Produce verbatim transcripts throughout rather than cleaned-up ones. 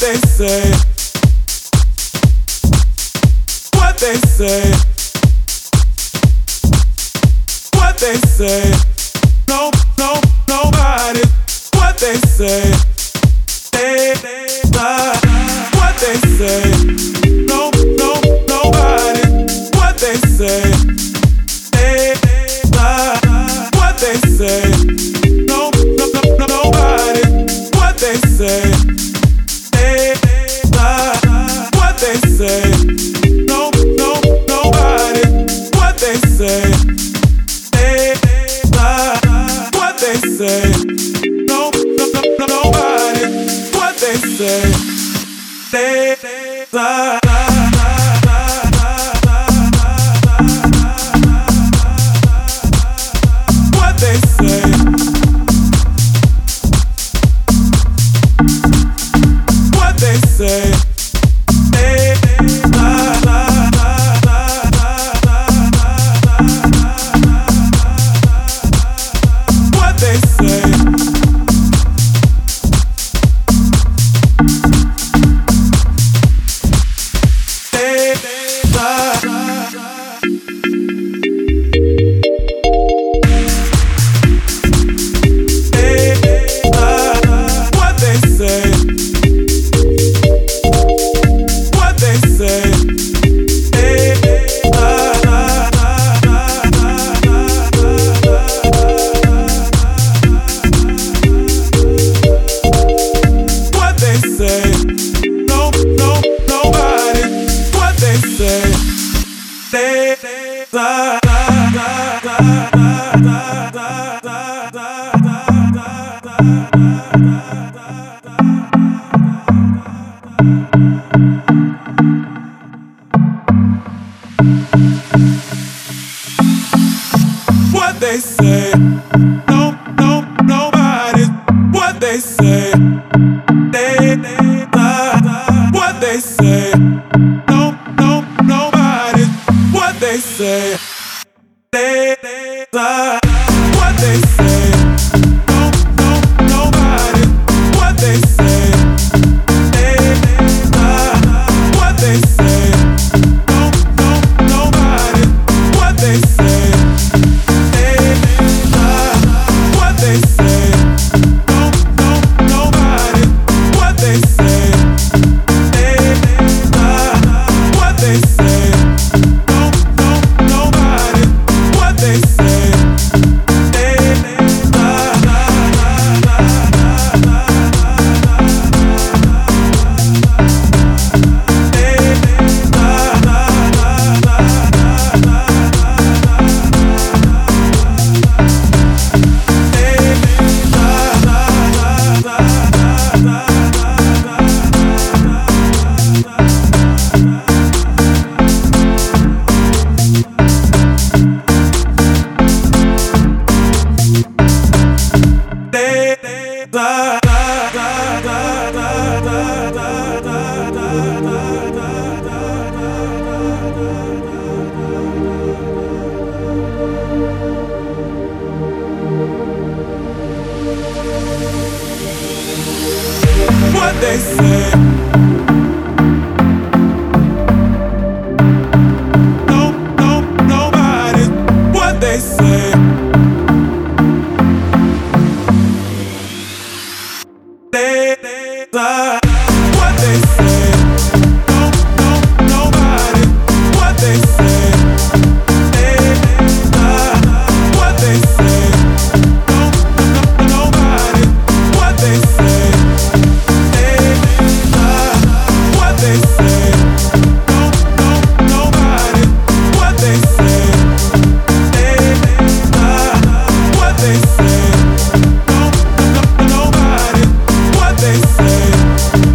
they say, what they say, what they say, no, no, nobody, what they say, they, they lie, what they say, no, no, nobody, what they say, they, they lie, what they say, no, no, no, no, nobody, what they say, they, they lie, what they say, no, no, nobody, what they say, they, they lie, what they say, no, no, no, no, nobody, what they say, they, they lie. What they say, what they say, they, they lie, lie, lie, lie, lie, lie. What they say, they, they lie, lie, lie. They, they lie, what they say, what they say, they, they lie, lie, lie, lie, lie, lie. What they say, no, no, nobody, what they say, they, they lie, lie, lie, lie, lie, lie, lie, lie, lie, lie, what they say, no, no, nobody, what they say, they, they lie, what they say, no, no, nobody, what they say, they, they lie, what they say, no, no, nobody, what they say, they, they lie, what they say, no, no, nobody, what they say, they, they lie, what they say, no, no, nobody, what they say, they, they lie, what they say, no, no, nobody, what they say, they, they lie, lie, lie, lie, lie, they, they lie, lie, lie, lie, they, they lie, lie, lie, lie, lie, lie, lie, lie, lie, lie, lie. What they say, no, no, nobody, what they say, they, they lie, what they say, no, no, nobody, what they say, they, they lie, what they say, no, no, nobody, what they say, they, they lie, what they say, no, no, nobody, what they say, they, they lie, what they say, no, no, nobody, what they say.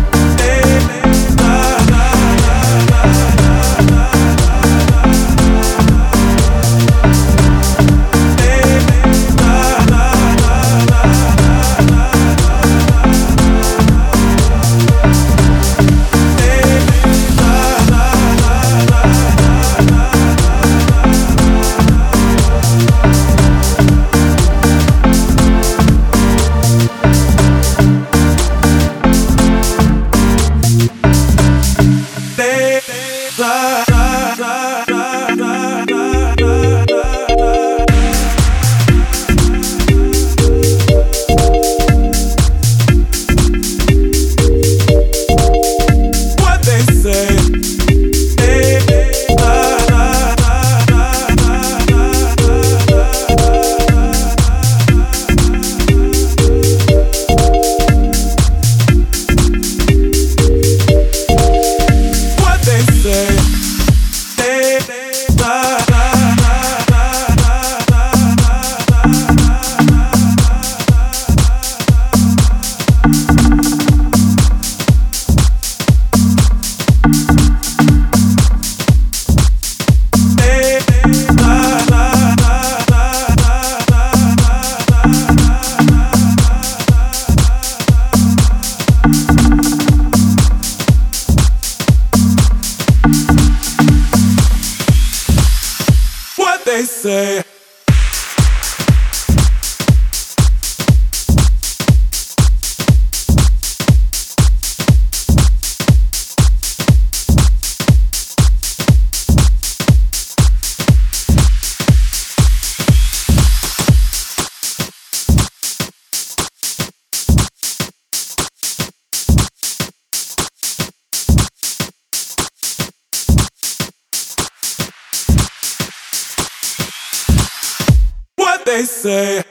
say. What they say.